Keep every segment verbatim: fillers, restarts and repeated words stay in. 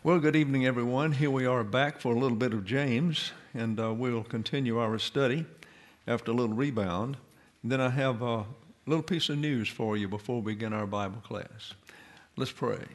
Well, good evening, everyone. Here we are back for a little bit of James, and uh, we'll continue our study after a little rebound. And then I have a little piece of news for you before we begin our Bible class. Let's pray.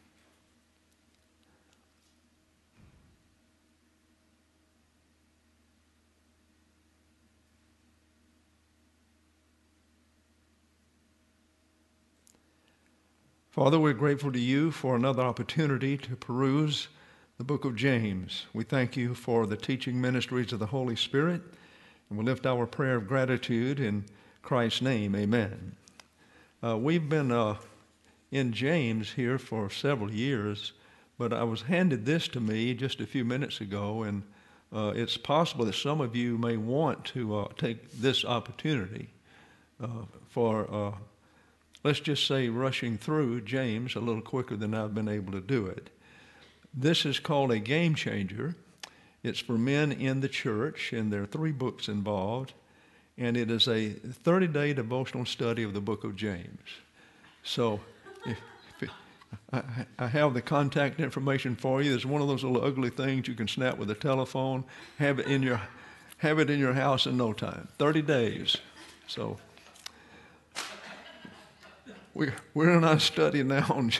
Father, we're grateful to you for another opportunity to peruse the book of James. We thank you for the teaching ministries of the Holy Spirit, and we lift our prayer of gratitude in Christ's name. Amen. Uh, we've been uh, in James here for several years, but I was handed this to me just a few minutes ago, and uh, it's possible that some of you may want to uh, take this opportunity uh, for uh, let's just say rushing through James a little quicker than I've been able to do it. This is called a game changer. It's for men in the church, and there are three books involved, and it is a thirty-day devotional study of the book of James. So if, if it, I, I have the contact information for you. It's one of those little ugly things you can snap with a telephone, have it in your, have it in your house in no time, thirty days. So We're, we're in our study now on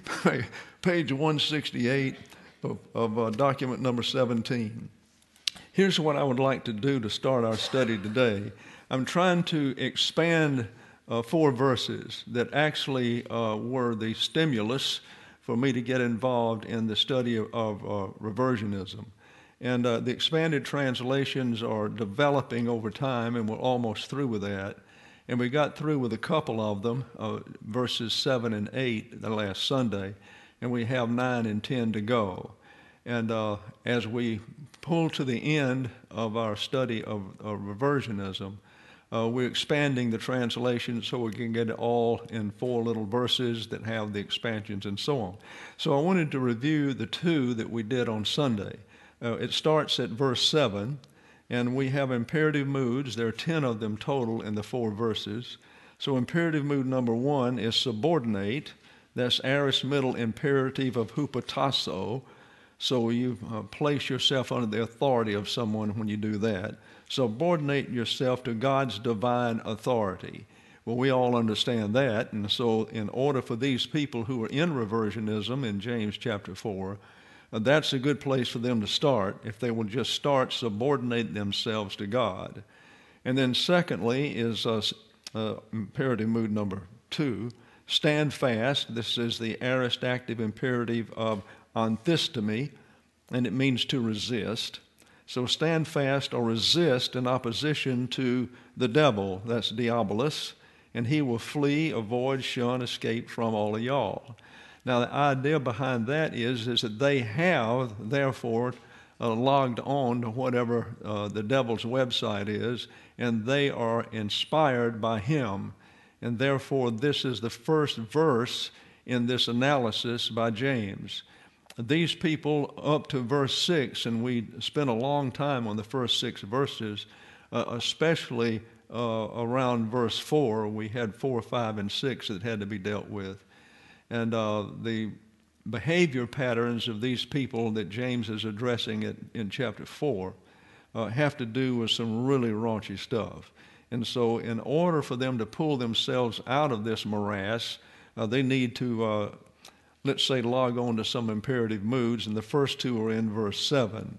page one sixty-eight of, of uh, document number seventeen. Here's what I would like to do to start our study today. I'm trying to expand uh, four verses that actually uh, were the stimulus for me to get involved in the study of, of uh, reversionism. And uh, the expanded translations are developing over time, and we're almost through with that. And we got through with a couple of them, uh, verses seven and eight, the last Sunday, and we have nine and ten to go. And uh, as we pull to the end of our study of, of reversionism, uh, we're expanding the translation so we can get it all in four little verses that have the expansions and so on. So I wanted to review the two that we did on Sunday. Uh, it starts at verse seven. And we have imperative moods. There are ten of them total in the four verses. So imperative mood number one is subordinate. That's aorist middle imperative of hupotasso. So you uh, place yourself under the authority of someone when you do that. Subordinate yourself to God's divine authority. Well, we all understand that. And so in order for these people who are in reversionism in James chapter four, Uh, that's a good place for them to start if they will just start subordinating themselves to God. And then secondly is uh, uh, imperative mood number two, stand fast. This is the aorist active imperative of anthistemi, and it means to resist. So stand fast or resist in opposition to the devil, that's diabolus, and he will flee, avoid, shun, escape from all of y'all. Now, the idea behind that is, is that they have, therefore, uh, logged on to whatever uh, the devil's website is, and they are inspired by him. And therefore, this is the first verse in this analysis by James. These people up to verse six, and we spent a long time on the first six verses, uh, especially uh, around verse four. We had four, five, and six that had to be dealt with. And uh, the behavior patterns of these people that James is addressing it in chapter four uh, have to do with some really raunchy stuff. And so in order for them to pull themselves out of this morass, uh, they need to, uh, let's say, log on to some imperative moods, and the first two are in verse seven.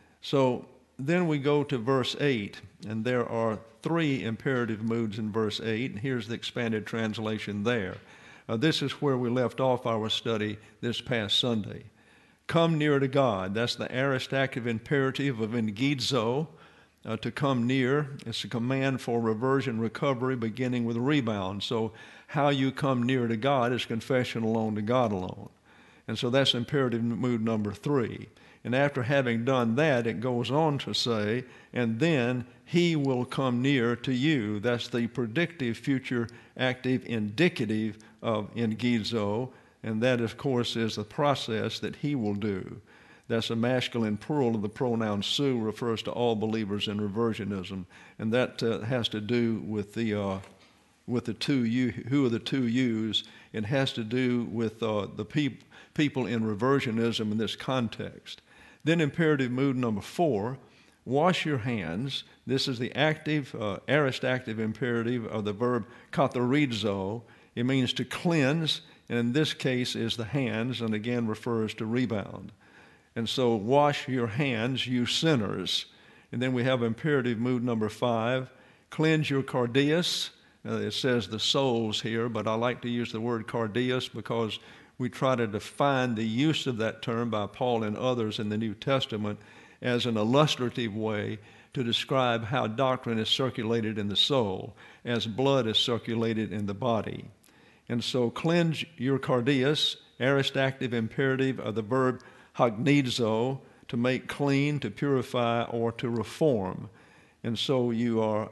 So then we go to verse eight, and there are three imperative moods in verse eight, and here's the expanded translation there. Uh, this is where we left off our study this past Sunday. Come near to God. That's the aorist active imperative of engizo, uh, to come near. It's a command for reversion recovery beginning with rebound. So how you come near to God is confession alone to God alone. And so that's imperative mood number three. And after having done that, it goes on to say, and then he will come near to you. That's the predictive, future, active, indicative of engizo, and that, of course, is the process that he will do. That's a masculine plural of the pronoun su, refers to all believers in reversionism, and that uh, has to do with the uh, with the two you. Who are the two yous? It has to do with uh, the peop- people in reversionism in this context. Then imperative mood number four, wash your hands. This is the active, uh, aorist active imperative of the verb katharizo. It means to cleanse, and in this case is the hands, and again refers to rebound. And so wash your hands, you sinners. And then we have imperative mood number five, cleanse your cardias. Uh, it says the souls here, but I like to use the word cardias because we try to define the use of that term by Paul and others in the New Testament as an illustrative way to describe how doctrine is circulated in the soul, as blood is circulated in the body. And so cleanse your cardias, aorist active imperative of the verb hagnizo, to make clean, to purify, or to reform. And so you are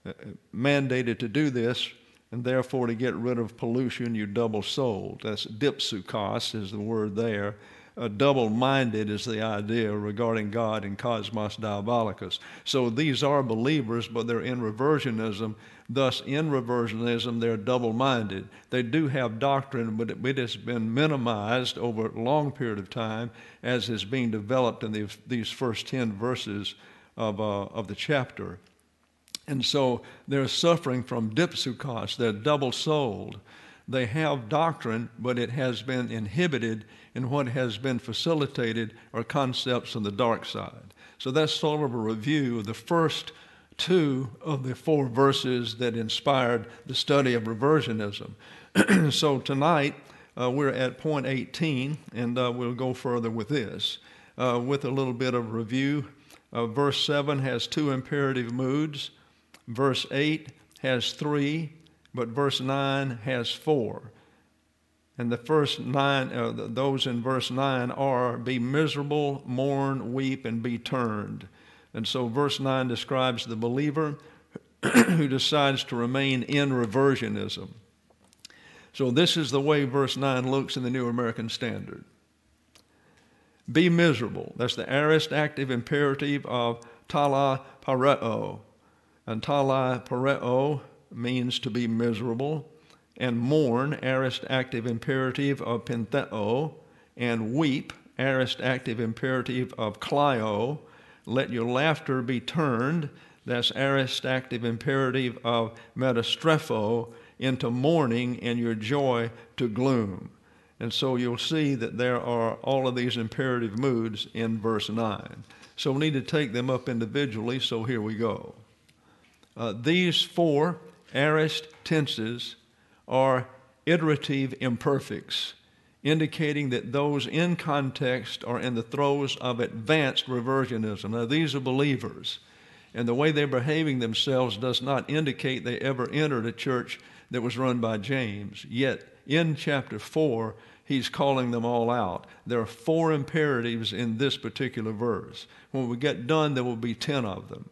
mandated to do this, and therefore to get rid of pollution, you double-souled. That's dipsukos is the word there. Uh, double-minded is the idea regarding God in cosmos diabolicus. So these are believers, but they're in reversionism. Thus, in reversionism, they're double-minded. They do have doctrine, but it has been minimized over a long period of time as is being developed in these, these first ten verses of, uh, of the chapter. And so they're suffering from dipsukos. They're double-souled. They have doctrine, but it has been inhibited in what has been facilitated are concepts of the dark side. So that's sort of a review of the first two of the four verses that inspired the study of reversionism. So tonight uh, we're at point eighteen, and uh, we'll go further with this. Uh, with a little bit of review, uh, verse seven has two imperative moods. Verse eight has three, but verse nine has four. And the first nine, uh, those in verse nine are, be miserable, mourn, weep, and be turned. And so verse nine describes the believer who decides to remain in reversionism. So this is the way verse nine looks in the New American Standard. Be miserable. That's the aorist active imperative of tala pareo. And tala pareo means to be miserable, and mourn, aorist active imperative of pentheo, and weep, aorist active imperative of kleio. Let your laughter be turned, that's aorist active imperative of metastrepho, into mourning, and your joy to gloom. And so you'll see that there are all of these imperative moods in verse nine. So we need to take them up individually, so here we go. Uh, these four aorist tenses are iterative imperfects, indicating that those in context are in the throes of advanced reversionism. Now, these are believers, and the way they're behaving themselves does not indicate they ever entered a church that was run by James. Yet, in chapter four, he's calling them all out. There are four imperatives in this particular verse. When we get done, there will be ten of them.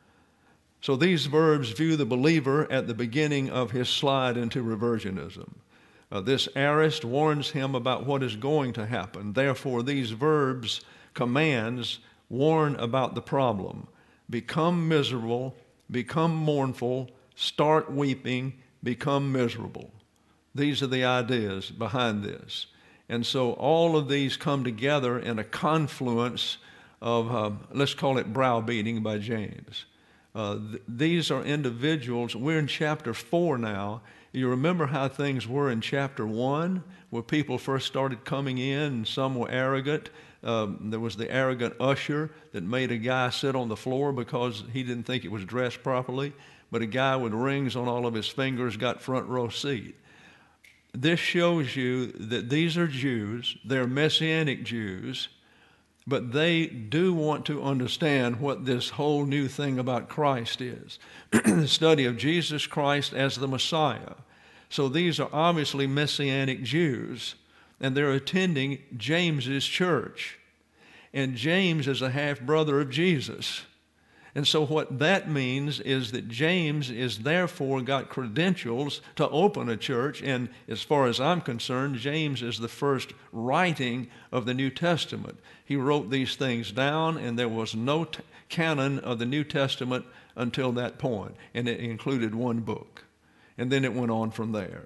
So these verbs view the believer at the beginning of his slide into reversionism. Uh, this aorist warns him about what is going to happen. Therefore, these verbs, commands, warn about the problem. Become miserable, become mournful, start weeping, become miserable. These are the ideas behind this. And so all of these come together in a confluence of, uh, let's call it browbeating by James. Uh, th- these are individuals. We're in chapter four now. You remember how things were in chapter one, where people first started coming in and some were arrogant. Um, there was the arrogant usher that made a guy sit on the floor because he didn't think it was dressed properly, but a guy with rings on all of his fingers got front row seat. This shows you that these are Jews. They're Messianic Jews, but they do want to understand what this whole new thing about Christ is, the study of Jesus Christ as the Messiah. So these are obviously Messianic Jews, and they're attending James's church. And James is a half-brother of Jesus. And so what that means is that James is therefore got credentials to open a church, and as far as I'm concerned, James is the first writing of the New Testament. He wrote these things down, and there was no t- canon of the New Testament until that point, and it included one book. And then it went on from there.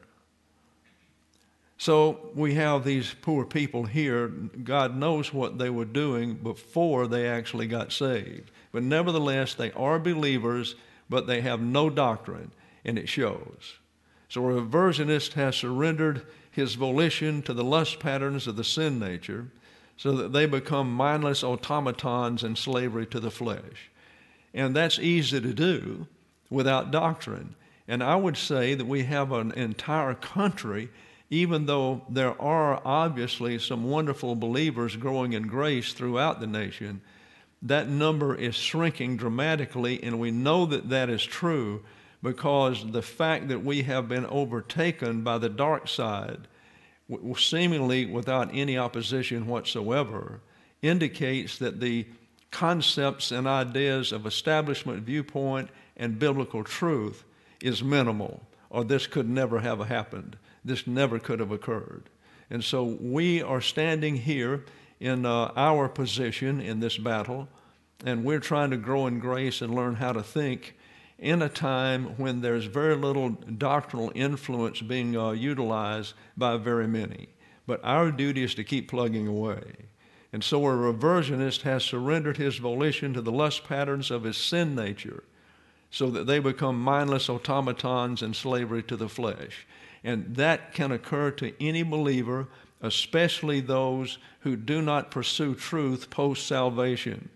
So we have these poor people here. God knows what they were doing before they actually got saved. But nevertheless, they are believers, but they have no doctrine, and it shows. So a reversionist has surrendered his volition to the lust patterns of the sin nature so that they become mindless automatons in slavery to the flesh. And that's easy to do without doctrine. And I would say that we have an entire country, even though there are obviously some wonderful believers growing in grace throughout the nation, that number is shrinking dramatically, and we know that that is true because the fact that we have been overtaken by the dark side, seemingly without any opposition whatsoever, indicates that the concepts and ideas of establishment viewpoint and biblical truth is minimal, or this could never have happened. This never could have occurred. And so we are standing here in uh, our position in this battle, and we're trying to grow in grace and learn how to think in a time when there's very little doctrinal influence being uh, utilized by very many. But our duty is to keep plugging away. And so a reversionist has surrendered his volition to the lust patterns of his sin nature so that they become mindless automatons in slavery to the flesh. And that can occur to any believer, especially those who do not pursue truth post-salvation.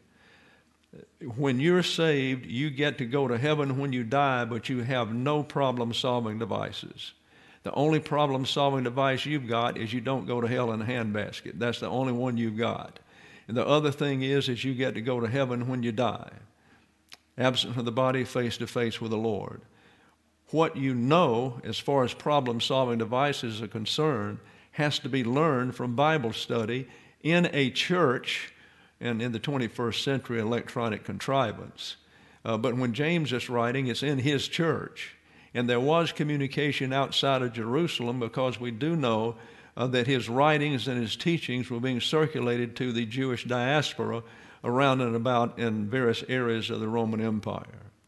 When you're saved, you get to go to heaven when you die, but you have no problem-solving devices. The only problem-solving device you've got is you don't go to hell in a handbasket. That's the only one you've got. And the other thing is, is you get to go to heaven when you die, absent from the body, face-to-face with the Lord. What you know, as far as problem-solving devices are concerned, has to be learned from Bible study in a church and in the twenty-first century electronic contrivance. Uh, but when James is writing, it's in his church. And there was communication outside of Jerusalem because we do know uh, that his writings and his teachings were being circulated to the Jewish diaspora around and about in various areas of the Roman Empire.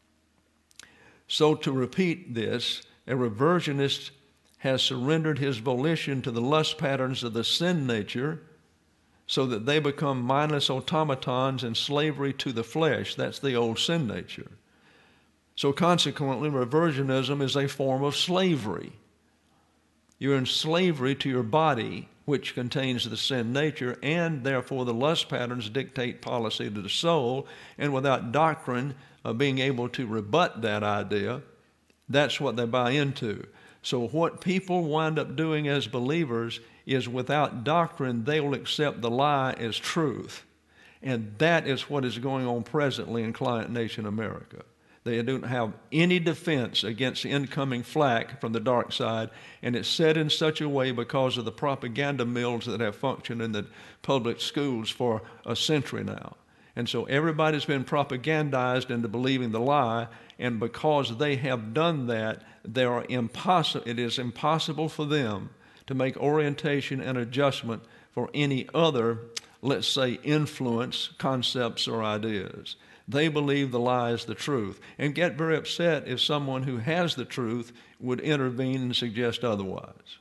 So to repeat this, a reversionist has surrendered his volition to the lust patterns of the sin nature so that they become mindless automatons in slavery to the flesh. That's the old sin nature. So consequently, reversionism is a form of slavery. You're in slavery to your body, which contains the sin nature, and therefore the lust patterns dictate policy to the soul, and without doctrine uh, being able to rebut that idea, that's what they buy into. So what people wind up doing as believers is without doctrine, they will accept the lie as truth. And that is what is going on presently in Client Nation America. They don't have any defense against the incoming flack from the dark side, and it's said in such a way because of the propaganda mills that have functioned in the public schools for a century now. And so everybody's been propagandized into believing the lie, and because they have done that, they are impossible. It is impossible for them to make orientation and adjustment for any other, let's say, influence, concepts, or ideas. They believe the lie is the truth and get very upset if someone who has the truth would intervene and suggest otherwise.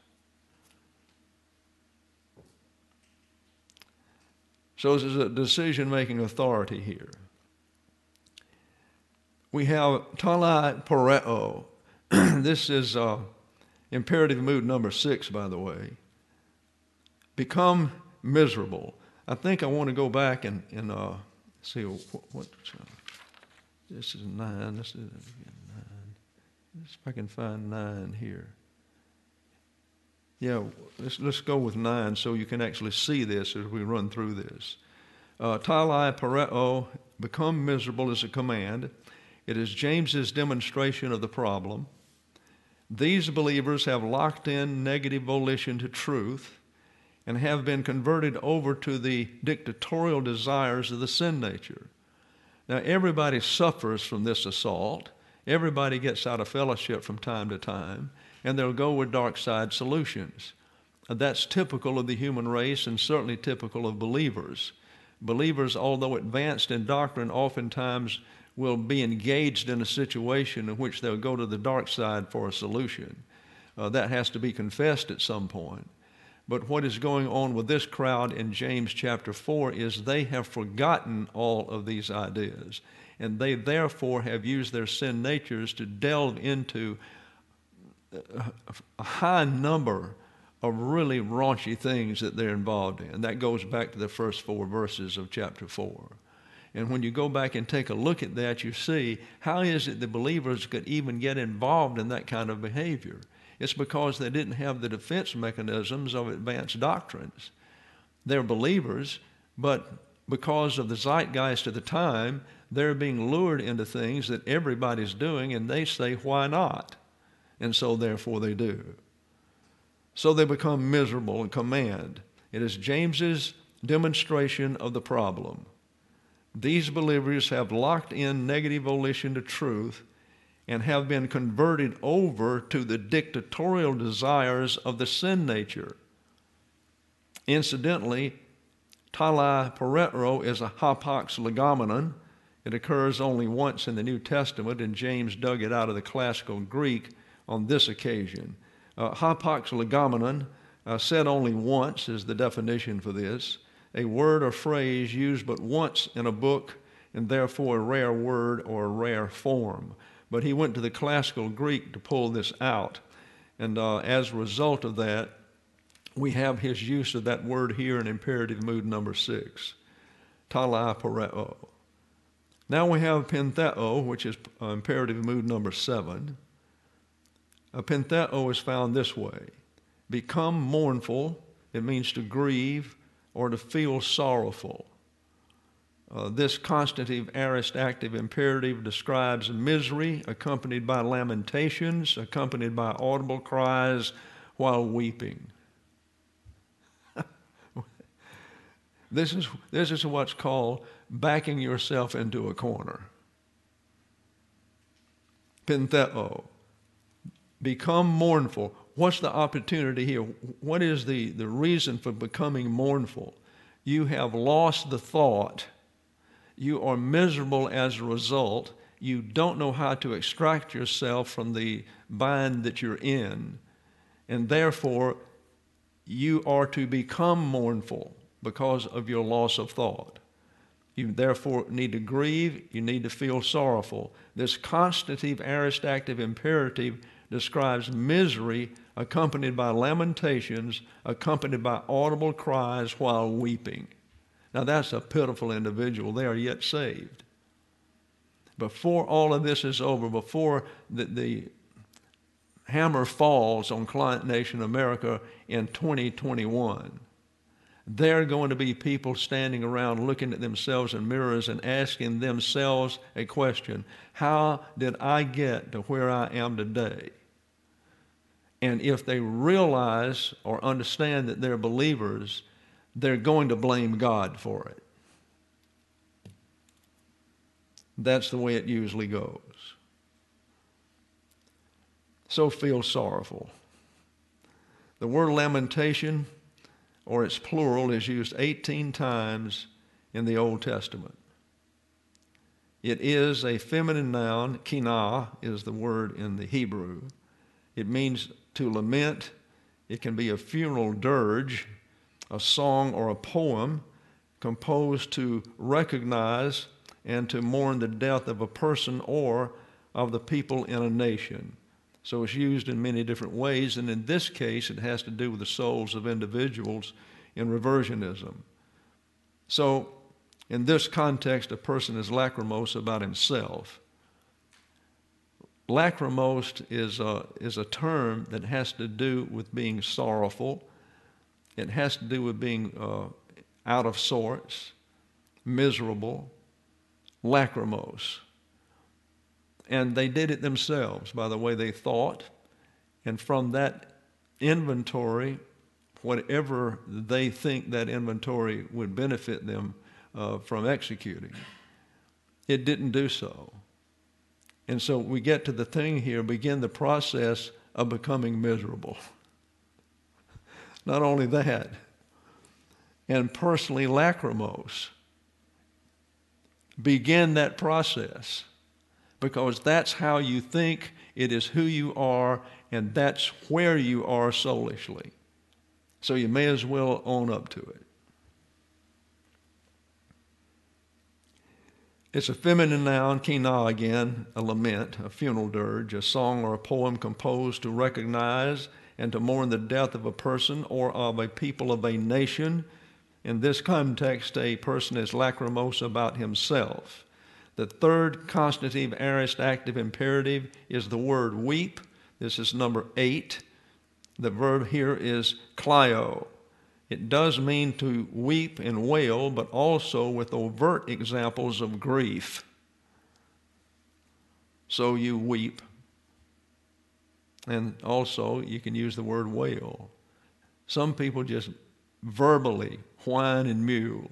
So this is a decision-making authority here. We have talai pareo. This is uh, imperative mood number six, by the way. Become miserable. I think I want to go back and, and uh, see what, what uh, this is nine. This is nine. Let's see if I can find nine here. Yeah, let's let's go with nine so you can actually see this as we run through this. Uh, talai pareo, become miserable, is a command. It is James's demonstration of the problem. These believers have locked in negative volition to truth and have been converted over to the dictatorial desires of the sin nature. Now, everybody suffers from this assault. Everybody gets out of fellowship from time to time, and they'll go with dark side solutions. That's typical of the human race and certainly typical of believers. Believers, although advanced in doctrine, oftentimes will be engaged in a situation in which they'll go to the dark side for a solution. Uh, that has to be confessed at some point. But what is going on with this crowd in James chapter four is they have forgotten all of these ideas, and they therefore have used their sin natures to delve into a high number of really raunchy things that they're involved in. That goes back to the first four verses of chapter four. And when you go back and take a look at that, you see, how is it that believers could even get involved in that kind of behavior? It's because they didn't have the defense mechanisms of advanced doctrines. They're believers, but because of the zeitgeist of the time, they're being lured into things that everybody's doing, and they say, why not? And so therefore they do. So they become miserable and command. It is James's demonstration of the problem. These believers have locked in negative volition to truth and have been converted over to the dictatorial desires of the sin nature. Incidentally, talapareo is a hapax legomenon. It occurs only once in the New Testament, and James dug it out of the classical Greek on this occasion. Uh, hapax legomenon, uh, said only once, is the definition for this. A word or phrase used but once in a book, and therefore a rare word or a rare form. But he went to the classical Greek to pull this out. And uh, as a result of that, we have his use of that word here in imperative mood number six, talapareo. Now we have pentheo, which is uh, imperative mood number seven. A pentheo is found this way: become mournful. It means to grieve or to feel sorrowful. Uh, this constantive aorist active imperative describes misery accompanied by lamentations, accompanied by audible cries while weeping. This is, this is what's called backing yourself into a corner. Pentheo. Become mournful. What's the opportunity here? What is the, the reason for becoming mournful? You have lost the thought. You are miserable as a result. You don't know how to extract yourself from the bind that you're in. And therefore, you are to become mournful because of your loss of thought. You therefore need to grieve. You need to feel sorrowful. This constative aorist active imperative describes misery accompanied by lamentations, accompanied by audible cries while weeping. Now that's a pitiful individual. They are yet saved. Before all of this is over, before the, the hammer falls on Client Nation America in twenty twenty-one, there are going to be people standing around looking at themselves in mirrors and asking themselves a question: how did I get to where I am today? And if they realize or understand that they're believers, they're going to blame God for it. That's the way it usually goes. So feel sorrowful. The word lamentation, or its plural, is used eighteen times in the Old Testament. It is a feminine noun. Kinah is the word in the Hebrew. It means to lament. It can be a funeral dirge, a song or a poem composed to recognize and to mourn the death of a person or of the people in a nation. So it's used in many different ways, and in this case it has to do with the souls of individuals in reversionism. So in this context, a person is lachrymose about himself. Lachrymose is a, is a term that has to do with being sorrowful. It has to do with being uh, out of sorts, miserable, lachrymose. And they did it themselves by the way they thought. And from that inventory, whatever they think that inventory would benefit them uh, from executing, it didn't do so. And so we get to the thing here, begin the process of becoming miserable. Not only that, and personally lachrymose. Begin that process, because that's how you think, it is who you are, and that's where you are soulishly. So you may as well own up to it. It's a feminine noun, kina again, a lament, a funeral dirge, a song or a poem composed to recognize and to mourn the death of a person or of a people of a nation. In this context, a person is lachrymose about himself. The third constitutive aorist active imperative is the word weep. This is number eight. The verb here is klio. It does mean to weep and wail, but also with overt examples of grief. So you weep. And also you can use the word wail. Some people just verbally whine and mew.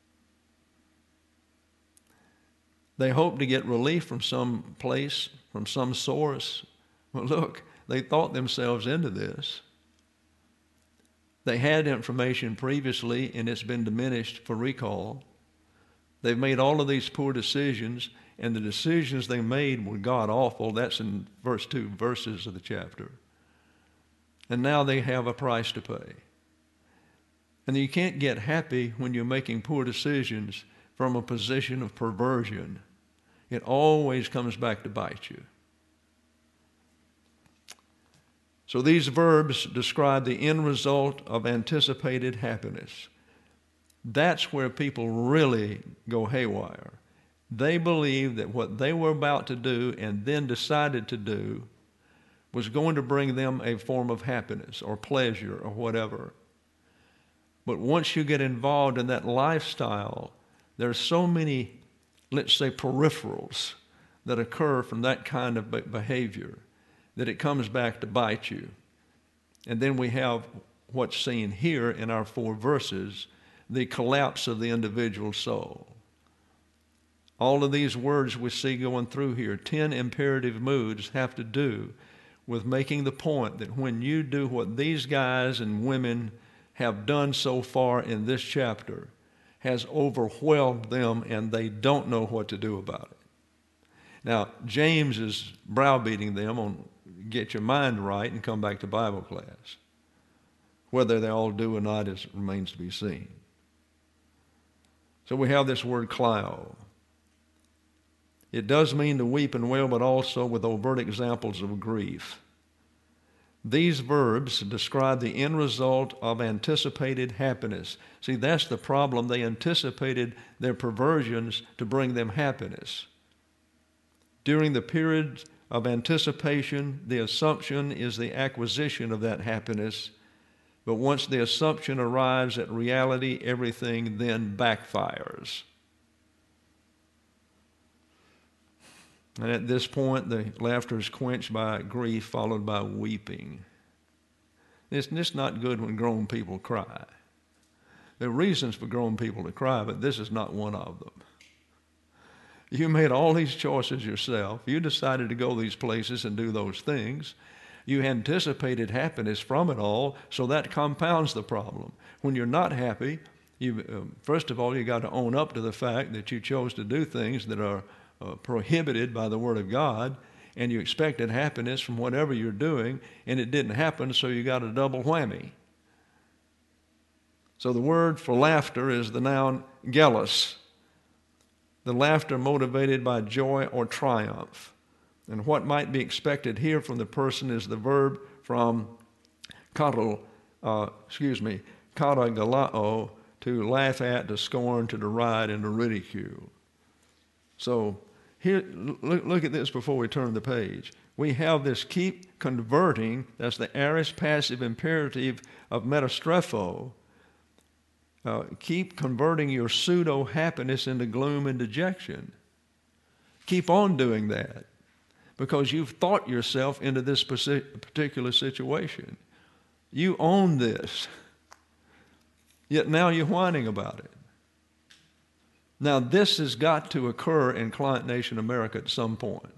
They hope to get relief from some place, from some source. Well, look, they thought themselves into this. They had information previously, and it's been diminished for recall. They've made all of these poor decisions, and the decisions they made were god-awful. That's in verse two verses of the chapter. And now they have a price to pay. And you can't get happy when you're making poor decisions from a position of perversion. It always comes back to bite you. So these verbs describe the end result of anticipated happiness. That's where people really go haywire. They believe that what they were about to do and then decided to do was going to bring them a form of happiness or pleasure or whatever. But once you get involved in that lifestyle, there's so many, let's say, peripherals that occur from that kind of behavior that it comes back to bite you. And then we have what's seen here in our four verses, the collapse of the individual soul. All of these words we see going through here, ten imperative moods, have to do with making the point that when you do what these guys and women have done so far in this chapter, has overwhelmed them and they don't know what to do about it. Now, James is browbeating them on get your mind right and come back to Bible class. Whether they all do or not is, remains to be seen. So we have this word klio. It does mean to weep and wail, but also with overt examples of grief. These verbs describe the end result of anticipated happiness. See, that's the problem. They anticipated their perversions to bring them happiness. During the period of anticipation, the assumption is the acquisition of that happiness. But once the assumption arrives at reality, everything then backfires. And at this point, the laughter is quenched by grief, followed by weeping. It's just not good when grown people cry. There are reasons for grown people to cry, but this is not one of them. You made all these choices yourself. You decided to go these places and do those things. You anticipated happiness from it all, so that compounds the problem. When you're not happy, you, uh, first of all, you got to own up to the fact that you chose to do things that are uh, prohibited by the Word of God, and you expected happiness from whatever you're doing, and it didn't happen, so you got a double whammy. So the word for laughter is the noun gelos. The laughter motivated by joy or triumph. And what might be expected here from the person is the verb from katal, uh, excuse me, katagalao, to laugh at, to scorn, to deride, and to ridicule. So here, look, look at this before we turn the page. We have this keep converting, that's the aorist passive imperative of metastrepho. Uh, keep converting your pseudo-happiness into gloom and dejection. Keep on doing that because you've thought yourself into this particular situation. You own this, yet now you're whining about it. Now, this has got to occur in Client Nation America at some point.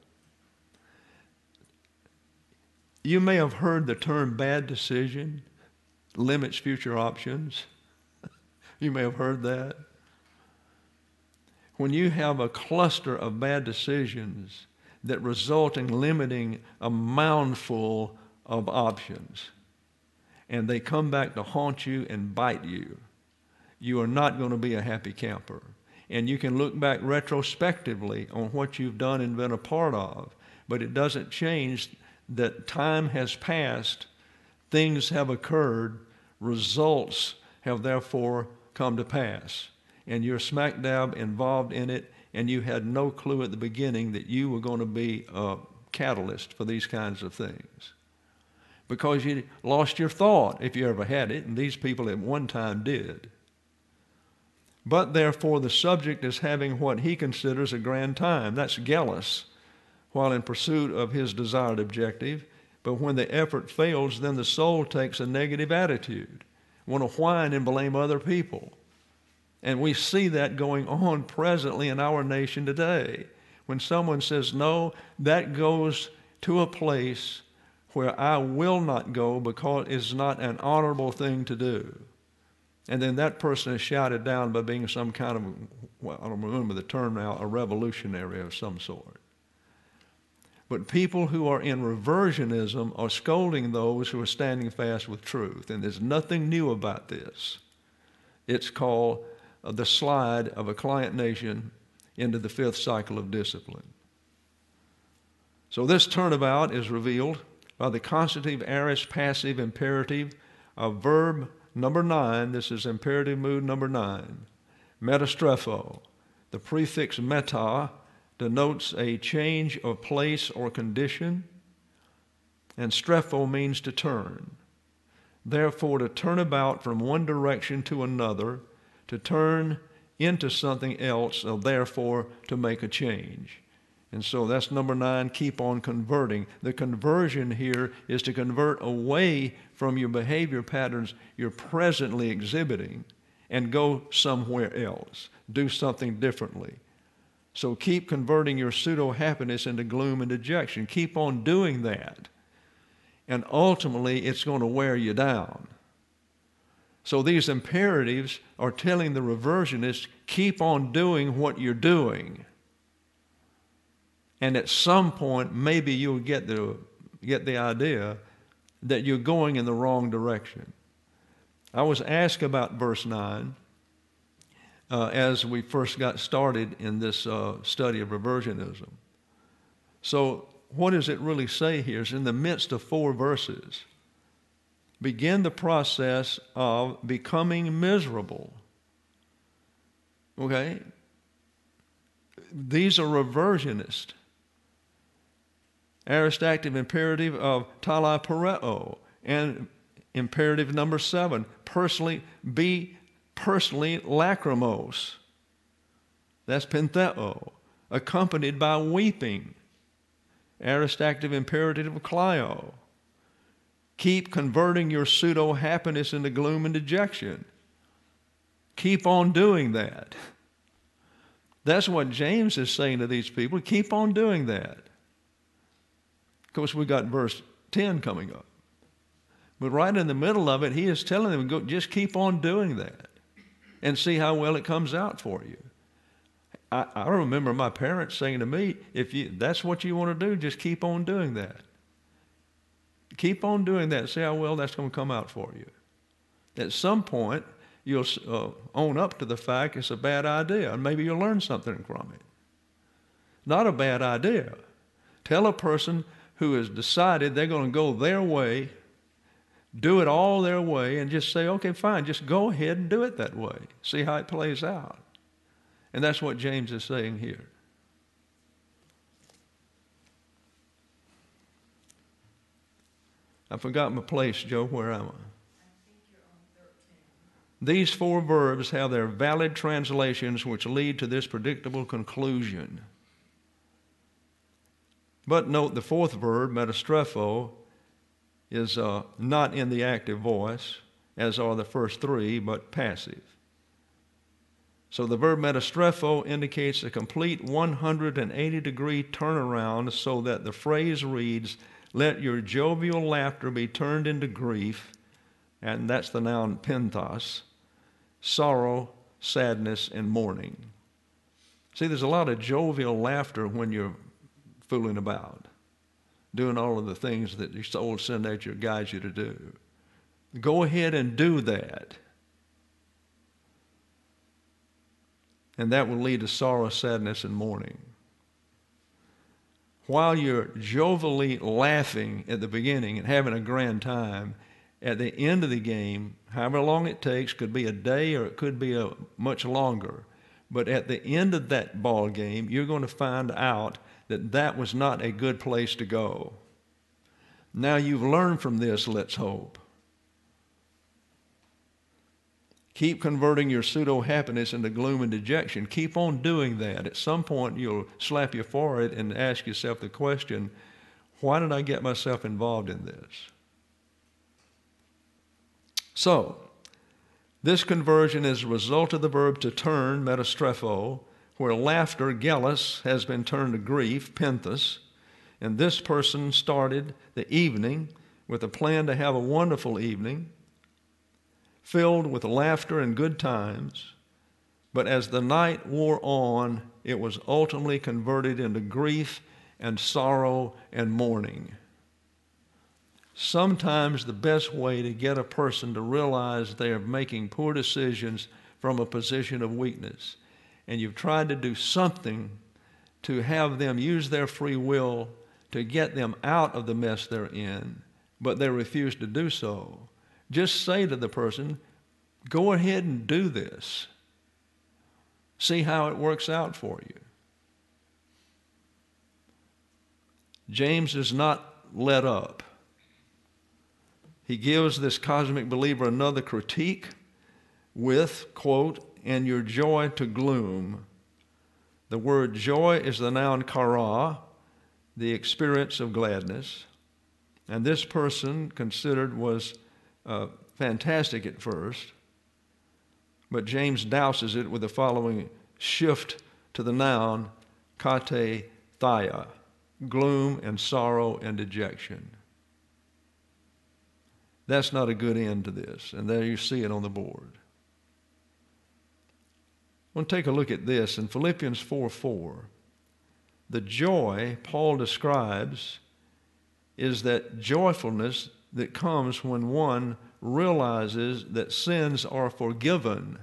You may have heard the term bad decision limits future options. You may have heard that. when you have a cluster of bad decisions that result in limiting a moundful of options, and they come back to haunt you and bite you, you are not going to be a happy camper. And you can look back retrospectively on what you've done and been a part of, but it doesn't change that time has passed, things have occurred, results have therefore come to pass. And you're smack dab involved in it, and you had no clue at the beginning that you were going to be a catalyst for these kinds of things. Because you lost your thought, if you ever had it, and these people at one time did. But therefore the subject is having what he considers a grand time. That's Gallus, while in pursuit of his desired objective. But when the effort fails, then the soul takes a negative attitude, want to whine and blame other people. And we see that going on presently in our nation today. When someone says no, that goes to a place where I will not go because it's not an honorable thing to do. And then that person is shouted down by being some kind of, well, I don't remember the term now, a revolutionary of some sort. But people who are in reversionism are scolding those who are standing fast with truth. And there's nothing new about this. It's called uh, the slide of a client nation into the fifth cycle of discipline. So this turnabout is revealed by the constitutive aorist passive imperative of verb number nine. This is imperative mood number nine. Metastrepho. The prefix meta denotes a change of place or condition, and strepho means to turn. Therefore, to turn about from one direction to another, to turn into something else, or therefore to make a change. And so that's number nine, keep on converting. The conversion here is to convert away from your behavior patterns you're presently exhibiting and go somewhere else. Do something differently. So keep converting your pseudo-happiness into gloom and dejection. Keep on doing that. And ultimately, it's going to wear you down. So these imperatives are telling the reversionist, keep on doing what you're doing. And at some point, maybe you'll get the, get the idea that you're going in the wrong direction. I was asked about verse nine uh, as we first got started in this uh, study of reversionism. So what does it really say here? It's in the midst of four verses. Begin the process of becoming miserable. Okay? These are reversionists. Aorist active imperative of talapareo, and imperative number seven, personally, be personally lachrymos. That's pentheo, accompanied by weeping. Aorist active imperative of clio. Keep converting your pseudo-happiness into gloom and dejection. Keep on doing that. That's what James is saying to these people. Keep on doing that. Of course, we got verse ten coming up. But right in the middle of it, he is telling them, go, just keep on doing that and see how well it comes out for you. I, I remember my parents saying to me, if you, that's what you want to do, just keep on doing that. Keep on doing that. See how well that's going to come out for you. At some point, you'll uh, own up to the fact it's a bad idea, and maybe you'll learn something from it. Not a bad idea. Tell a person who has decided they're going to go their way, do it all their way, and just say, okay, fine, just go ahead and do it that way. See how it plays out. And that's what James is saying here. I forgot my place, Joe. Where am I? I think you're on thirteen. These four verbs have their valid translations which lead to this predictable conclusion. But note the fourth verb, metastrepho, is uh, not in the active voice, as are the first three, but passive. So the verb metastrepho indicates a complete one hundred eighty degree turnaround so that the phrase reads, let your jovial laughter be turned into grief, and that's the noun penthos, sorrow, sadness, and mourning. See, there's a lot of jovial laughter when you're fooling about, doing all of the things that your old sin nature guides you to do. Go ahead and do that. And that will lead to sorrow, sadness, and mourning. While you're jovially laughing at the beginning and having a grand time, at the end of the game, however long it takes, could be a day or it could be a much longer, but at the end of that ball game, you're going to find out that that was not a good place to go. Now you've learned from this, let's hope. Keep converting your pseudo-happiness into gloom and dejection. Keep on doing that. At some point, you'll slap your forehead and ask yourself the question, why did I get myself involved in this? So, this conversion is a result of the verb to turn, metastrepho, where laughter, gelos, has been turned to grief, penthus, and this person started the evening with a plan to have a wonderful evening, filled with laughter and good times, but as the night wore on, it was ultimately converted into grief and sorrow and mourning. Sometimes the best way to get a person to realize they are making poor decisions from a position of weakness, and you've tried to do something to have them use their free will to get them out of the mess they're in, but they refuse to do so, just say to the person, go ahead and do this. See how it works out for you. James does not let up. He gives this cosmic believer another critique with, quote, and your joy to gloom. The word joy is the noun chara, the experience of gladness. And this person considered was uh, fantastic at first, but James douses it with the following shift to the noun kate thaya, gloom and sorrow and dejection. That's not a good end to this, and there you see it on the board. I want to take a look at this in Philippians four four. The joy Paul describes is that joyfulness that comes when one realizes that sins are forgiven.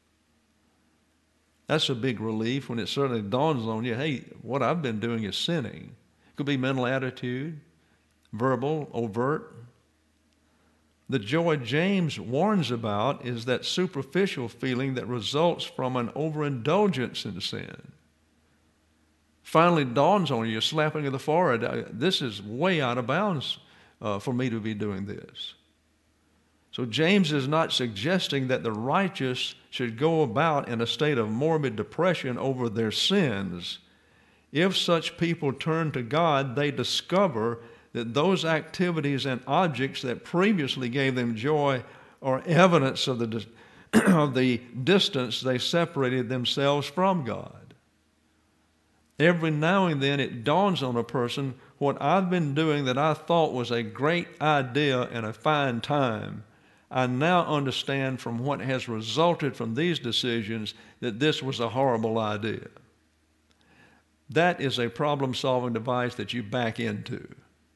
That's a big relief when it certainly dawns on you, hey, what I've been doing is sinning. It could be mental attitude, verbal, overt. The joy James warns about is that superficial feeling that results from an overindulgence in sin. Finally dawns on you, slapping of the forehead, this is way out of bounds uh, for me to be doing this. So James is not suggesting that the righteous should go about in a state of morbid depression over their sins. If such people turn to God, they discover that those activities and objects that previously gave them joy are evidence of the, of the distance they separated themselves from God. Every now and then it dawns on a person, what I've been doing that I thought was a great idea and a fine time, I now understand from what has resulted from these decisions that this was a horrible idea. That is a problem-solving device that you back into.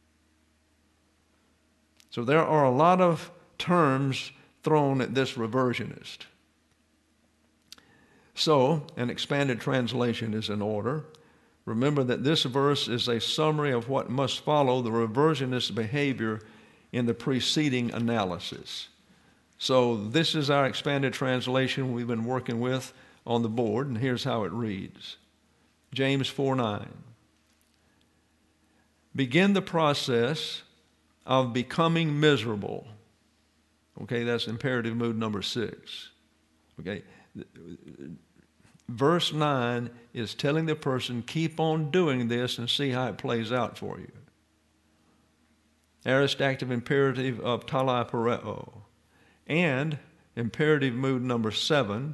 So there are a lot of terms thrown at this reversionist. So, an expanded translation is in order. Remember that this verse is a summary of what must follow the reversionist behavior in the preceding analysis. So this is our expanded translation we've been working with on the board, and here's how it reads. James four nine. Begin the process of becoming miserable. Okay, that's imperative mood number six. Okay, verse nine is telling the person, keep on doing this and see how it plays out for you. Aorist active imperative of talapareo. And imperative mood number seven,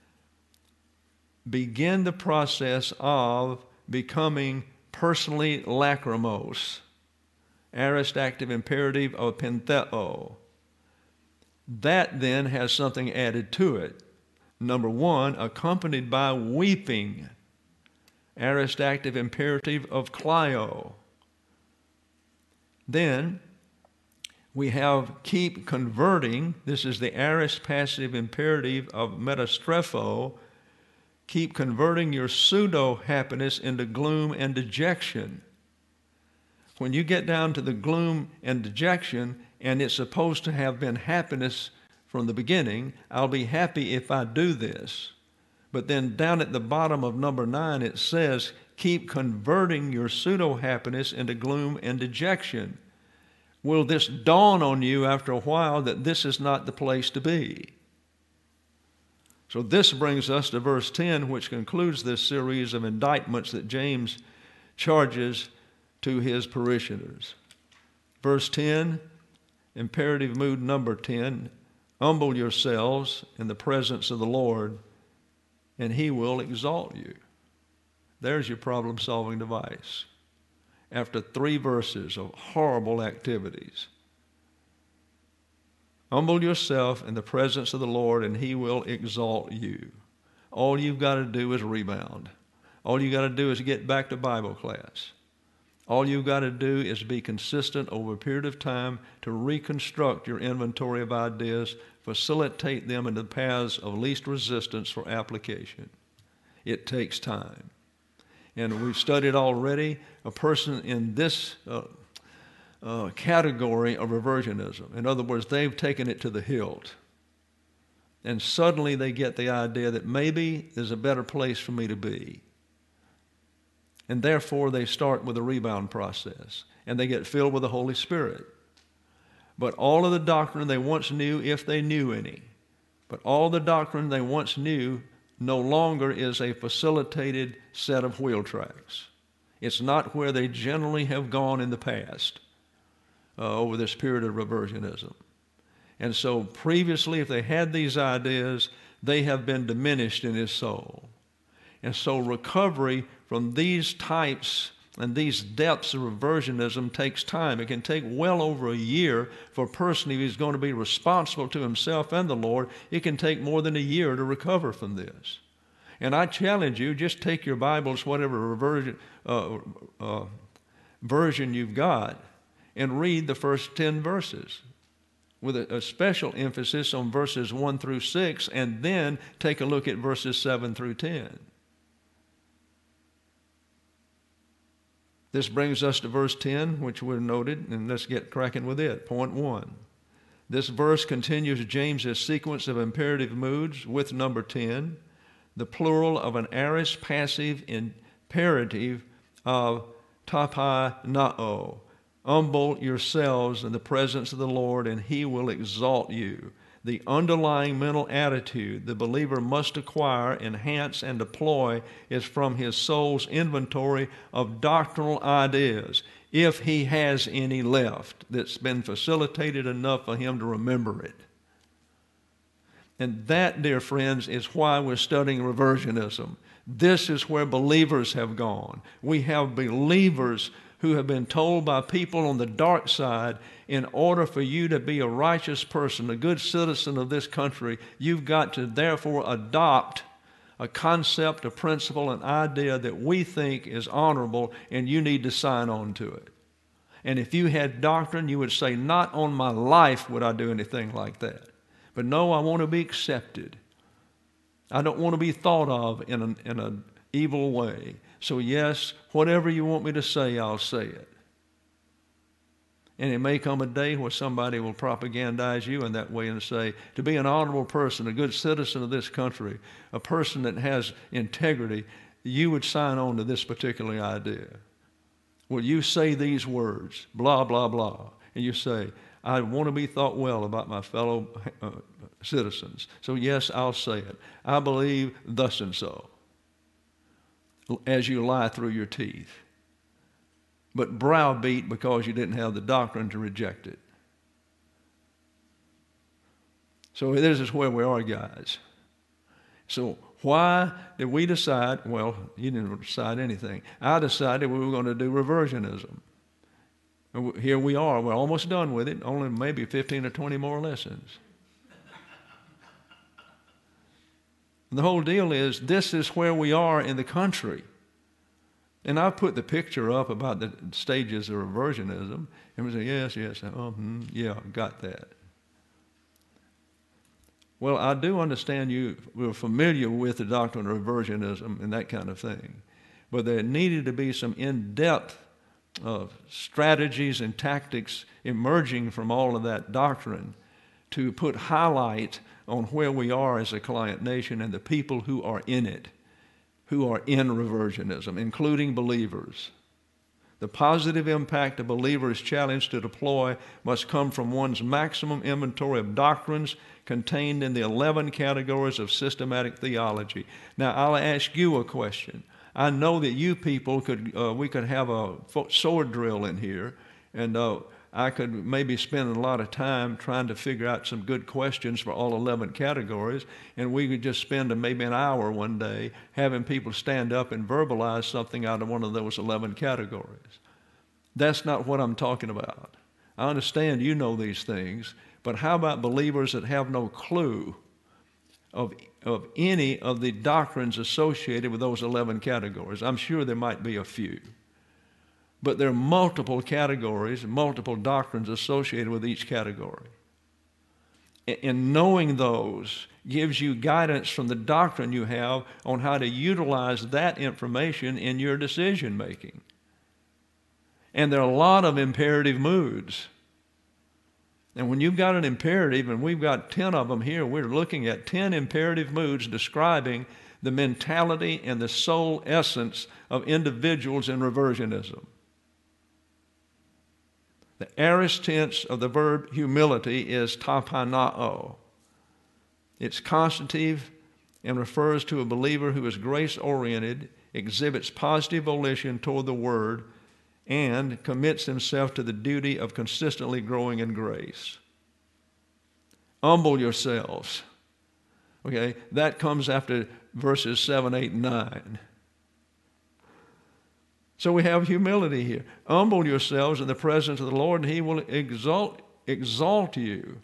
begin the process of becoming personally lachrymose. Aorist active imperative of pentheo. That then has something added to it. Number one, accompanied by weeping. aorist active imperative of Clio. Then we have keep converting. This is the aorist passive imperative of metastrepho. Keep converting your pseudo-happiness into gloom and dejection. When you get down to the gloom and dejection, and it's supposed to have been happiness from the beginning, I'll be happy if I do this. But then down at the bottom of number nine, it says, keep converting your pseudo-happiness into gloom and dejection. Will this dawn on you after a while that this is not the place to be? So this brings us to verse ten, which concludes this series of indictments that James charges to his parishioners. Verse ten, imperative mood number ten, humble yourselves in the presence of the Lord, and he will exalt you. There's your problem-solving device. After three verses of horrible activities, humble yourself in the presence of the Lord, and he will exalt you. All you've got to do is rebound. All you've got to do is get back to Bible class. All you've got to do is be consistent over a period of time to reconstruct your inventory of ideas, facilitate them into the paths of least resistance for application. It takes time. And we've studied already a person in this uh, uh, category of reversionism. In other words, they've taken it to the hilt. And suddenly they get the idea that maybe there's a better place for me to be. And therefore they start with a rebound process. And they get filled with the Holy Spirit. But all of the doctrine they once knew, if they knew any, but all the doctrine they once knew no longer is a facilitated set of wheel tracks. It's not where they generally have gone in the past uh, over this period of reversionism. And so previously, if they had these ideas, they have been diminished in his soul. And so recovery from these types and these depths of reversionism takes time. It can take well over a year for a person, if he's going to be responsible to himself and the Lord, it can take more than a year to recover from this. And I challenge you, just take your Bibles, whatever reversion, uh, uh, version you've got, and read the first ten verses with a, a special emphasis on verses one through six, and then take a look at verses seven through ten. This brings us to verse ten, which we've noted, and let's get cracking with it. Point one. This verse continues James's sequence of imperative moods with number ten, the plural of an aorist passive imperative of tapanao. Humble yourselves in the presence of the Lord, and he will exalt you. The underlying mental attitude the believer must acquire, enhance, and deploy is from his soul's inventory of doctrinal ideas, if he has any left that's been facilitated enough for him to remember it. And that, dear friends, is why we're studying reversionism. This is where believers have gone. We have believers who have been told by people on the dark side, in order for you to be a righteous person, a good citizen of this country, you've got to therefore adopt a concept, a principle, an idea that we think is honorable, and you need to sign on to it. And if you had doctrine, you would say, not on my life would I do anything like that. But no, I want to be accepted. I don't want to be thought of in an, in an evil way. So yes, whatever you want me to say, I'll say it. And it may come a day where somebody will propagandize you in that way and say, to be an honorable person, a good citizen of this country, a person that has integrity, you would sign on to this particular idea. Well, you say these words, blah, blah, blah, and you say, I want to be thought well about my fellow uh, citizens. So yes, I'll say it. I believe thus and so, as you lie through your teeth. But browbeat because you didn't have the doctrine to reject it. So this is where we are, guys. So why did we decide? Well, you didn't decide anything. I decided we were going to do reversionism. Here we are. We're almost done with it. Only maybe fifteen or twenty more lessons. The whole deal is, this is where we are in the country. And I put the picture up about the stages of reversionism, and we say, yes, yes, oh, hmm, yeah, got that. Well, I do understand you were familiar with the doctrine of reversionism and that kind of thing, but there needed to be some in-depth uh, strategies and tactics emerging from all of that doctrine to put highlight on where we are as a client nation and the people who are in it, who are in reversionism, including believers. The positive impact a believer is challenged to deploy must come from one's maximum inventory of doctrines contained in the eleven categories of systematic theology. Now, I'll ask you a question. I know that you people could, uh, we could have a sword drill in here, and uh, I could maybe spend a lot of time trying to figure out some good questions for all eleven categories, and we could just spend a, maybe an hour one day having people stand up and verbalize something out of one of those eleven categories. That's not what I'm talking about. I understand you know these things, but how about believers that have no clue of, of any of the doctrines associated with those eleven categories? I'm sure there might be a few. But there are multiple categories, multiple doctrines associated with each category. And knowing those gives you guidance from the doctrine you have on how to utilize that information in your decision making. And there are a lot of imperative moods. And when you've got an imperative, and we've got ten of them here, we're looking at ten imperative moods describing the mentality and the soul essence of individuals in reversionism. The aorist tense of the verb humility is tapanao. It's constitutive and refers to a believer who is grace-oriented, exhibits positive volition toward the Word, and commits himself to the duty of consistently growing in grace. Humble yourselves. Okay, that comes after verses seven, eight, and nine. So we have humility here. Humble yourselves in the presence of the Lord, and He will exalt, exalt you.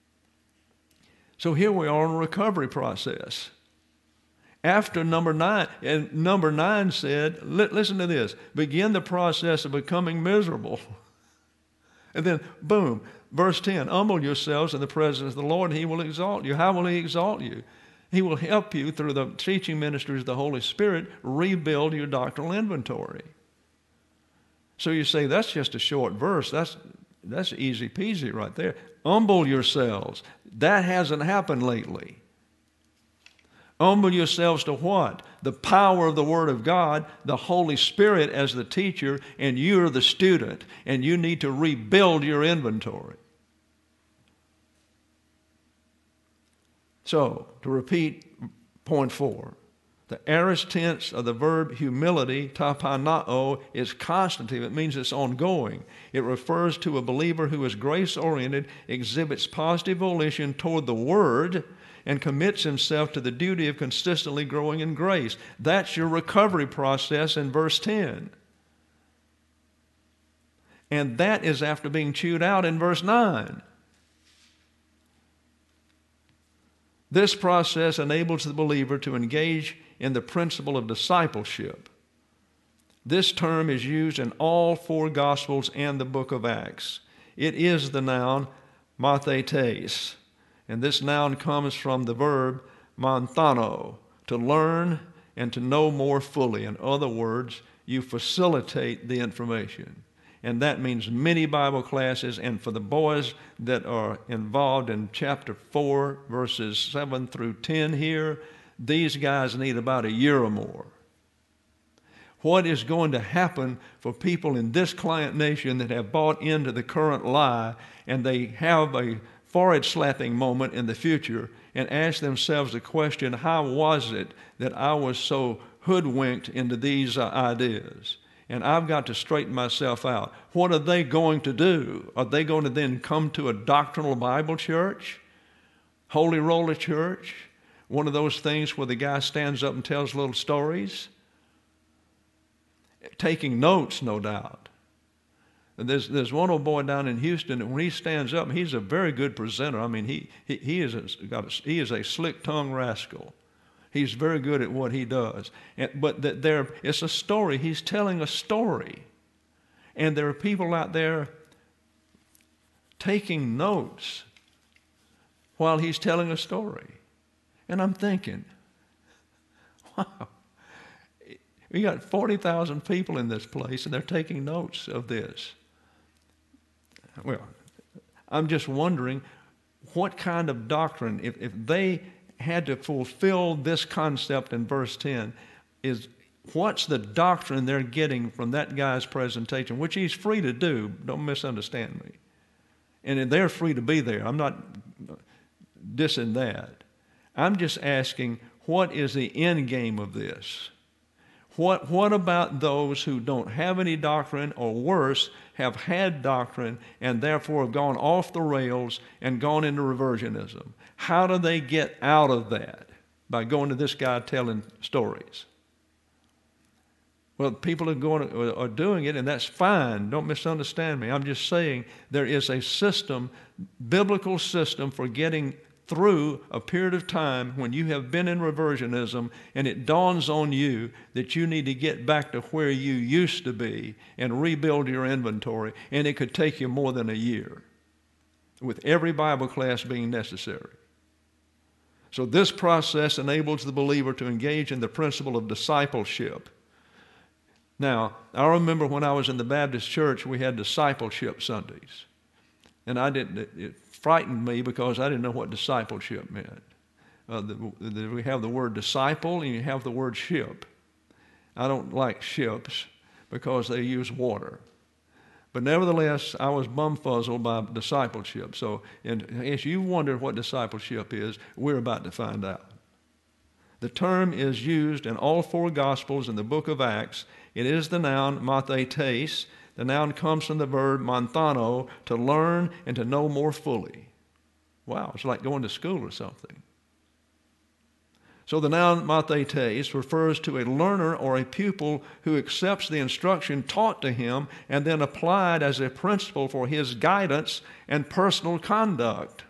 So here we are in a recovery process. After number nine, and number nine said, listen to this, begin the process of becoming miserable. And then, boom, verse ten, humble yourselves in the presence of the Lord, and He will exalt you. How will He exalt you? He will help you through the teaching ministries of the Holy Spirit rebuild your doctrinal inventory. So you say, that's just a short verse. That's, that's easy peasy right there. Humble yourselves. That hasn't happened lately. Humble yourselves to what? The power of the Word of God, the Holy Spirit as the teacher, and you're the student, and you need to rebuild your inventory. So, to repeat point four, the aorist tense of the verb humility, tapanao, is constitutive. It means it's ongoing. It refers to a believer who is grace-oriented, exhibits positive volition toward the Word, and commits himself to the duty of consistently growing in grace. That's your recovery process in verse ten. And that is after being chewed out in verse nine. This process enables the believer to engage in the principle of discipleship. This term is used in all four Gospels and the book of Acts. It is the noun mathetes, and this noun comes from the verb manthano, to learn and to know more fully. In other words, you facilitate the information. And that means many Bible classes, and for the boys that are involved in chapter four, verses seven through ten here, these guys need about a year or more. What is going to happen for people in this client nation that have bought into the current lie, and they have a forehead slapping moment in the future and ask themselves the question, how was it that I was so hoodwinked into these uh, ideas? And I've got to straighten myself out. What are they going to do? Are they going to then come to a doctrinal Bible church? Holy Roller Church? One of those things where the guy stands up and tells little stories? Taking notes, no doubt. And there's, there's one old boy down in Houston, and when he stands up, he's a very good presenter. I mean, he, he, he, is, a, got a, he is a slick-tongued rascal. He's very good at what he does. And, but that there, it's a story. He's telling a story. And there are people out there taking notes while he's telling a story. And I'm thinking, wow, we got forty thousand people in this place, and they're taking notes of this. Well, I'm just wondering what kind of doctrine, if, if they had to fulfill this concept in verse ten, is what's the doctrine they're getting from that guy's presentation, which he's free to do. Don't misunderstand me. And they're free to be there. I'm not dissing that. I'm just asking, what is the end game of this? What, what about those who don't have any doctrine, or worse, have had doctrine and therefore have gone off the rails and gone into reversionism? How do they get out of that? By going to this guy telling stories. Well, people are going to, are doing it, and that's fine. Don't misunderstand me. I'm just saying there is a system, biblical system, for getting through a period of time when you have been in reversionism and it dawns on you that you need to get back to where you used to be and rebuild your inventory, and it could take you more than a year, with every Bible class being necessary. So this process enables the believer to engage in the principle of discipleship. Now, I remember when I was in the Baptist church, we had discipleship Sundays. And I didn't, it, it frightened me because I didn't know what discipleship meant. Uh, the, the, we have the word disciple and you have the word ship. I don't like ships because they use water. But nevertheless, I was bumfuzzled by discipleship. So and if you wonder what discipleship is, we're about to find out. The term is used in all four Gospels in the book of Acts. It is the noun mathetes. The noun comes from the verb manthano, to learn and to know more fully. Wow, it's like going to school or something. So the noun mathetes refers to a learner or a pupil who accepts the instruction taught to him and then applied as a principle for his guidance and personal conduct.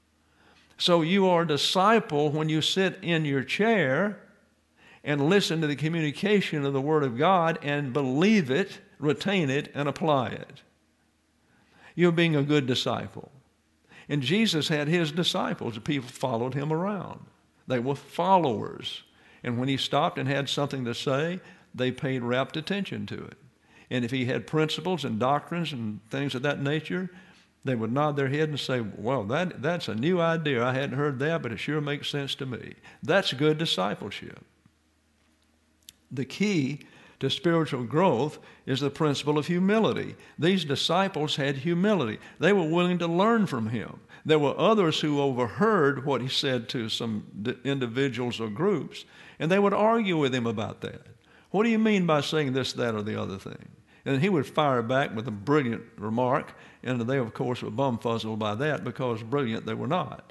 So you are a disciple when you sit in your chair and listen to the communication of the Word of God and believe it, retain it, and apply it. You're being a good disciple. And Jesus had his disciples. The people followed him around. They were followers. And when he stopped and had something to say, they paid rapt attention to it. And if he had principles and doctrines and things of that nature, they would nod their head and say, well, that, that's a new idea. I hadn't heard that, but it sure makes sense to me. That's good discipleship. The key to spiritual growth is the principle of humility. These disciples had humility. They were willing to learn from him. There were others who overheard what he said to some individuals or groups, and they would argue with him about that. What do you mean by saying this, that, or the other thing? And he would fire back with a brilliant remark, and they, of course, were bumfuzzled by that because brilliant they were not.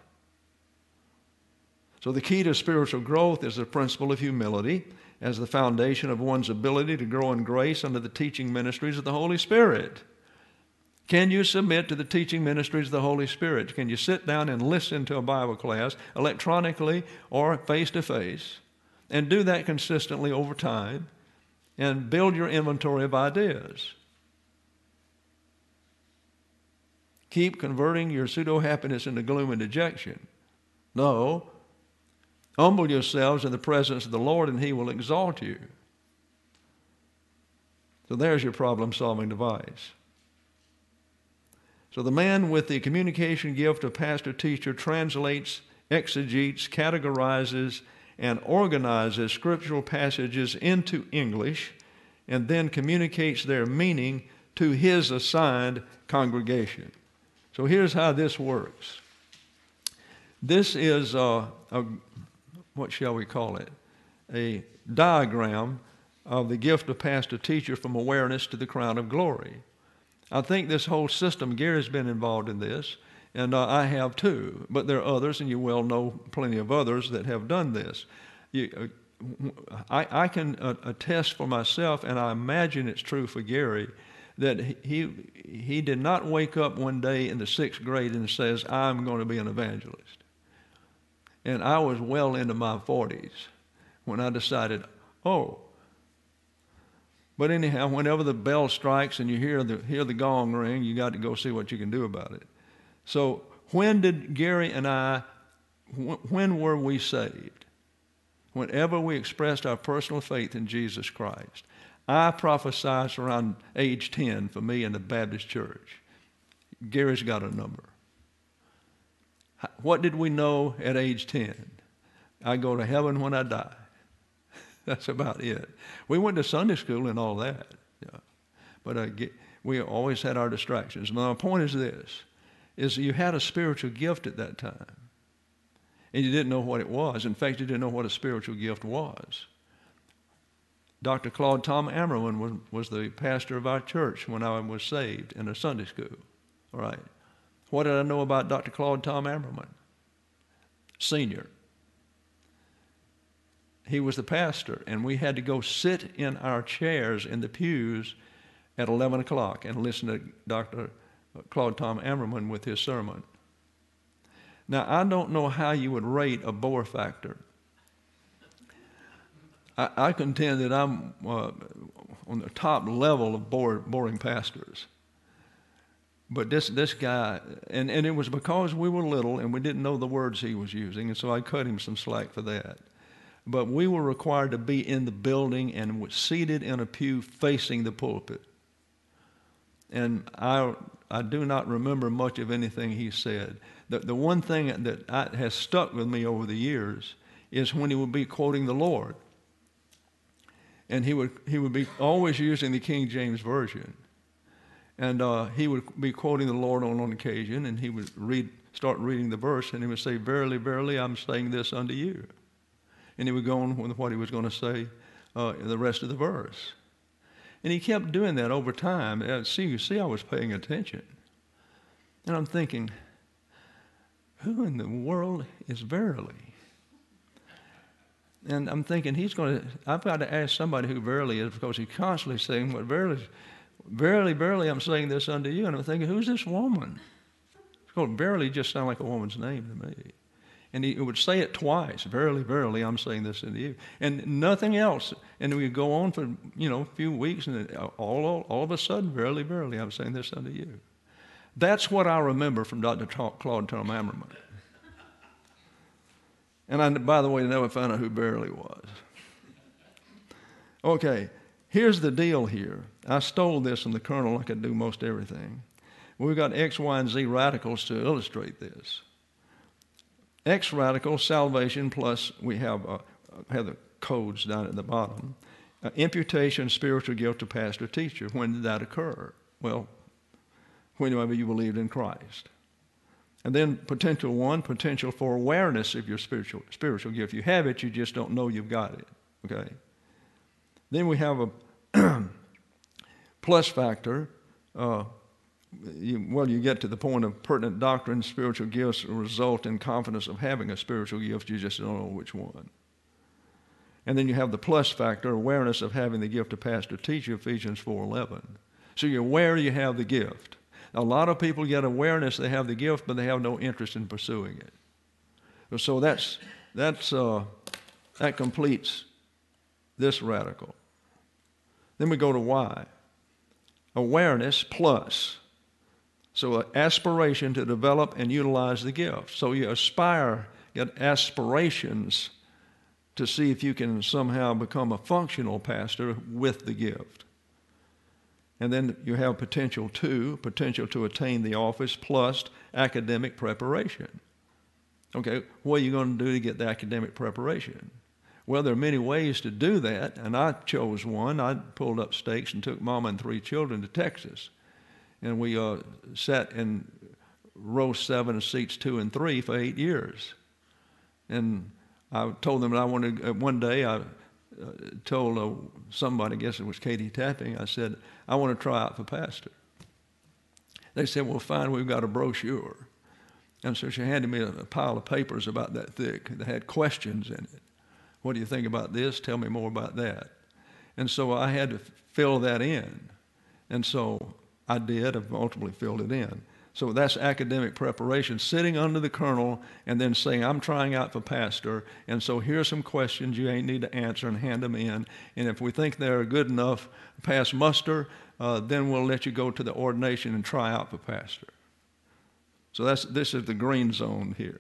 So the key to spiritual growth is the principle of humility as the foundation of one's ability to grow in grace under the teaching ministries of the Holy Spirit. Can you submit to the teaching ministries of the Holy Spirit? Can you sit down and listen to a Bible class electronically or face-to-face and do that consistently over time and build your inventory of ideas? Keep converting your pseudo-happiness into gloom and dejection. No. Humble yourselves in the presence of the Lord, and he will exalt you. So there's your problem-solving device. So the man with the communication gift of pastor-teacher translates, exegetes, categorizes, and organizes scriptural passages into English, and then communicates their meaning to his assigned congregation. So here's how this works. This is a, a what shall we call it? A diagram of the gift of pastor-teacher from awareness to the crown of glory. I think this whole system, Gary's been involved in this, and uh, I have too, but there are others, and you well know plenty of others that have done this. You, uh, I, I can uh, attest for myself, and I imagine it's true for Gary, that he, he did not wake up one day in the sixth grade and says, I'm going to be an evangelist. And I was well into my forties. when I decided, oh. But anyhow, whenever the bell strikes and you hear the, hear the gong ring, you got to go see what you can do about it. So when did Gary and I, when were we saved? Whenever we expressed our personal faith in Jesus Christ. I prophesied around age ten for me in the Baptist church. Gary's got a number. What did we know at age ten? I go to heaven when I die. That's about it. We went to Sunday school and all that. Yeah. But uh, we always had our distractions. My point is this, is you had a spiritual gift at that time. And you didn't know what it was. In fact, you didn't know what a spiritual gift was. Doctor Claude Tom Ammerman was, was the pastor of our church when I was saved in a Sunday school. All right. What did I know about Doctor Claude Tom Ammerman? Senior. He was the pastor, and we had to go sit in our chairs in the pews at eleven o'clock and listen to Doctor Claude Tom Ammerman with his sermon. Now, I don't know how you would rate a bore factor. I, I contend that I'm uh, on the top level of bore, boring pastors. But this this guy, and, and it was because we were little and we didn't know the words he was using, and so I cut him some slack for that. But we were required to be in the building and was seated in a pew facing the pulpit. And I I do not remember much of anything he said. The, the one thing that I, has stuck with me over the years is when he would be quoting the Lord. And he would he would be always using the King James Version. And uh, he would be quoting the Lord on, on occasion, and he would read, start reading the verse, and he would say, "Verily, verily, I'm saying this unto you." And he would go on with what he was going to say uh, in the rest of the verse. And he kept doing that over time. And see, you see, I was paying attention. And I'm thinking, who in the world is verily? And I'm thinking, he's going to, I've got to ask somebody who verily is, because he's constantly saying, what verily, verily, verily, I'm saying this unto you. And I'm thinking, who's this woman? Because verily just sounds like a woman's name to me. And he would say it twice. Verily, verily, I'm saying this unto you. And nothing else. And we would go on for, you know, a few weeks, and all, all, all of a sudden, verily, verily, I'm saying this unto you. That's what I remember from Doctor Claude Tom Ammerman. And I, by the way, never found out who verily was. Okay, here's the deal here. I stole this from the Colonel like I do most everything. We've got X, Y, and Z radicals to illustrate this. X radical, salvation, plus we have, uh, have the codes down at the bottom. Uh, imputation, spiritual gift to pastor, teacher. When did that occur? Well, whenever you believed in Christ. And then potential one, potential for awareness of your spiritual spiritual gift. You have it, you just don't know you've got it. Okay. Then we have a plus factor. Uh, You, well, you get to the point of pertinent doctrine, spiritual gifts result in confidence of having a spiritual gift. You just don't know which one. And then you have the plus factor, awareness of having the gift of pastor teacher, Ephesians four eleven. So you're aware you have the gift. A lot of people get awareness they have the gift, but they have no interest in pursuing it. So that's that's uh, that completes this radical. Then we go to Y. Awareness plus. So an aspiration to develop and utilize the gift. So you aspire, get aspirations to see if you can somehow become a functional pastor with the gift. And then you have potential two, potential to attain the office, plus academic preparation. Okay, what are you going to do to get the academic preparation? Well, there are many ways to do that, and I chose one. I pulled up stakes and took mama and three children to Texas. And we uh, sat in row seven, seats two and three for eight years. And I told them that I wanted, uh, one day I uh, told uh, somebody, I guess it was Katie Tapping, I said, I want to try out for pastor. They said, well, fine, we've got a brochure. And so she handed me a, a pile of papers about that thick that had questions in it. What do you think about this? Tell me more about that. And so I had to fill that in. And so I did. I've ultimately filled it in. So that's academic preparation, sitting under the colonel and then saying, I'm trying out for pastor, and so here's some questions you ain't need to answer, and hand them in. And if we think they're good enough, pass muster, uh, then we'll let you go to the ordination and try out for pastor. So that's this is the green zone here.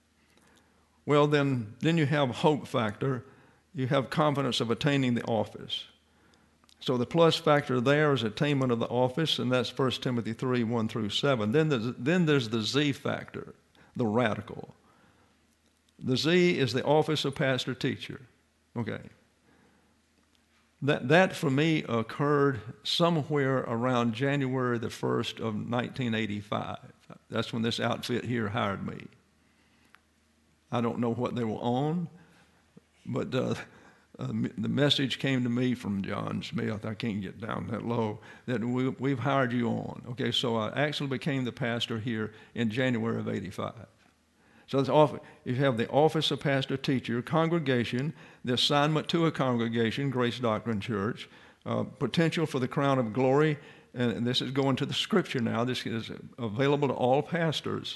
Well, then, then you have hope factor. You have confidence of attaining the office. So the plus factor there is attainment of the office, and that's First Timothy three, one through seven. Then there's, then there's the Z factor, the radical. The Z is the office of pastor teacher. Okay. That, that for me occurred somewhere around January the first of nineteen eighty-five. That's when this outfit here hired me. I don't know what they were on, but uh, uh, the message came to me from John Smith. I can't get down that low, that we, we've hired you on. Okay, so I actually became the pastor here in January of eighty-five. So it's off, you have the office of pastor teacher, congregation, the assignment to a congregation, Grace Doctrine Church, uh, potential for the crown of glory, and, and this is going to the scripture now. This is available to all pastors.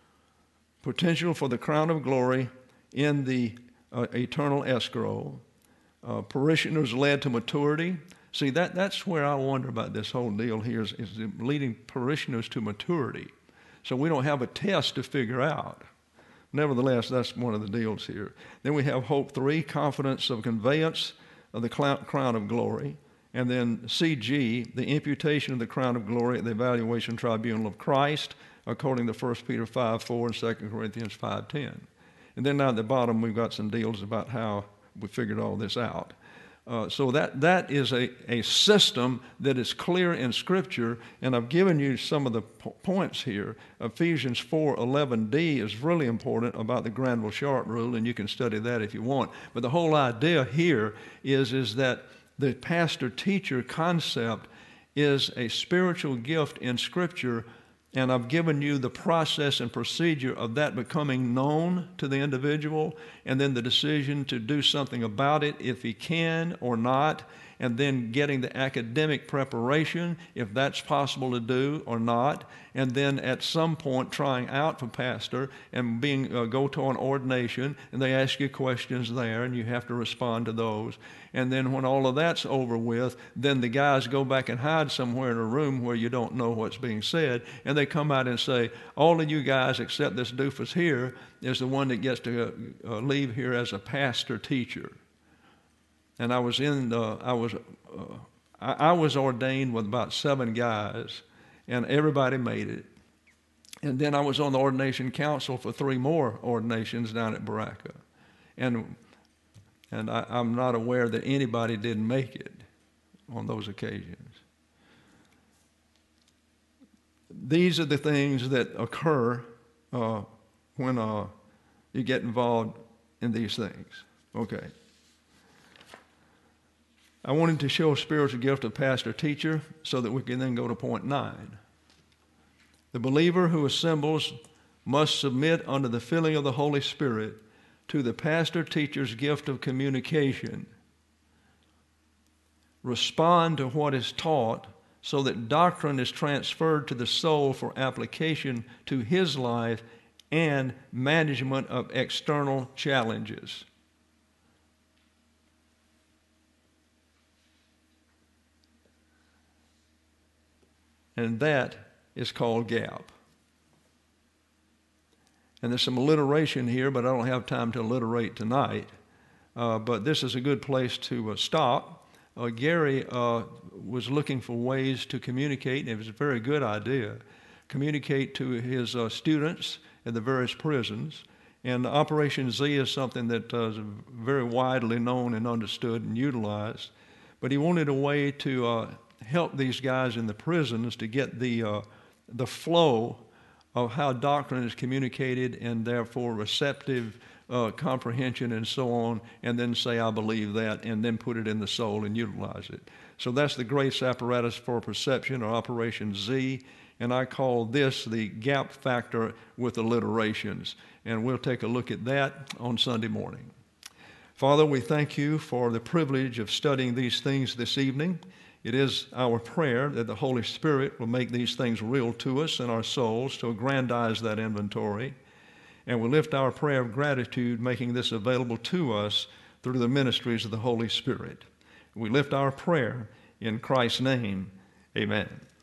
Potential for the crown of glory in the uh, eternal escrow. Uh, parishioners led to maturity. See, that, that's where I wonder about this whole deal here is, is leading parishioners to maturity. So we don't have a test to figure out. Nevertheless, that's one of the deals here. Then we have hope three, confidence of conveyance of the crown of glory. And then C G, the imputation of the crown of glory at the evaluation tribunal of Christ, according to First Peter five four and Second Corinthians five ten. And then down at the bottom, we've got some deals about how we figured all this out. Uh, so that, that is a, a system that is clear in Scripture, and I've given you some of the po- points here. Ephesians four eleven d is really important about the Granville-Short rule, and you can study that if you want. But the whole idea here is, is that the pastor-teacher concept is a spiritual gift in Scripture, and I've given you the process and procedure of that becoming known to the individual, and then the decision to do something about it if he can or not, and then getting the academic preparation, if that's possible to do or not, and then at some point trying out for pastor and being uh, go to an ordination, and they ask you questions there, and you have to respond to those. And then when all of that's over with, then the guys go back and hide somewhere in a room where you don't know what's being said, and they come out and say, all of you guys except this doofus here is the one that gets to uh, leave here as a pastor teacher. And I was in the, I was, uh, I, I was ordained with about seven guys, and everybody made it. And then I was on the ordination council for three more ordinations down at Baraka. And, and I, I'm not aware that anybody didn't make it on those occasions. These are the things that occur uh, when uh, you get involved in these things. Okay. I wanted to show spiritual gift of pastor-teacher so that we can then go to point nine. The believer who assembles must submit under the filling of the Holy Spirit to the pastor-teacher's gift of communication. Respond to what is taught so that doctrine is transferred to the soul for application to his life and management of external challenges. And that is called GAP. And there's some alliteration here, but I don't have time to alliterate tonight. Uh, but this is a good place to uh, stop. Uh, Gary uh, was looking for ways to communicate, and it was a very good idea, communicate to his uh, students at the various prisons. And Operation Z is something that uh, is very widely known and understood and utilized. But he wanted a way to uh, help these guys in the prisons to get the uh, the flow of how doctrine is communicated, and therefore receptive uh, comprehension and so on, and then say, I believe that, and then put it in the soul and utilize it. So that's the grace apparatus for perception, or Operation Z, and I call this the gap factor with alliterations. And we'll take a look at that on Sunday morning. Father, we thank you for the privilege of studying these things this evening. It is our prayer that the Holy Spirit will make these things real to us in our souls to aggrandize that inventory. And we lift our prayer of gratitude, making this available to us through the ministries of the Holy Spirit. We lift our prayer in Christ's name. Amen.